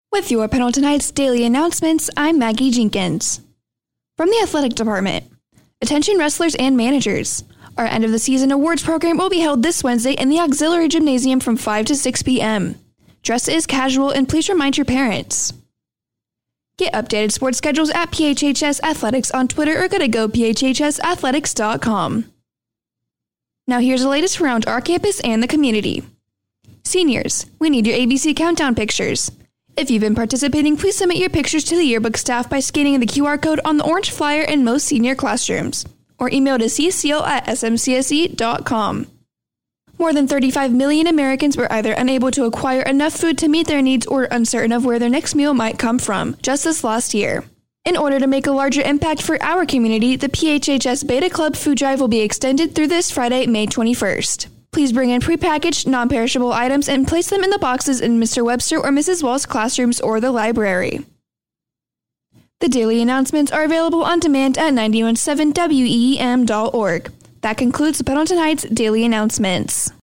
With your Pendleton Heights daily announcements, I'm Maggie Jenkins. From the athletic department, attention wrestlers and managers. Our end of the season awards program will be held this Wednesday in the auxiliary gymnasium from 5 to 6 p.m. Dress is casual and please remind your parents. Get updated sports schedules at PHHS Athletics on Twitter or go to gophhsathletics.com. Now here's the latest around our campus and the community. Seniors, we need your ABC countdown pictures. If you've been participating, please submit your pictures to the yearbook staff by scanning the QR code on the orange flyer in most senior classrooms, or email to cseal@smcse.com. More than 35 million Americans were either unable to acquire enough food to meet their needs or uncertain of where their next meal might come from, just this last year. In order to make a larger impact for our community, the PHHS Beta Club food drive will be extended through this Friday, May 21st. Please bring in prepackaged, non-perishable items and place them in the boxes in Mr. Webster or Mrs. Wall's classrooms or the library. The daily announcements are available on demand at 917weem.org. That concludes the Pendleton Heights Daily Announcements.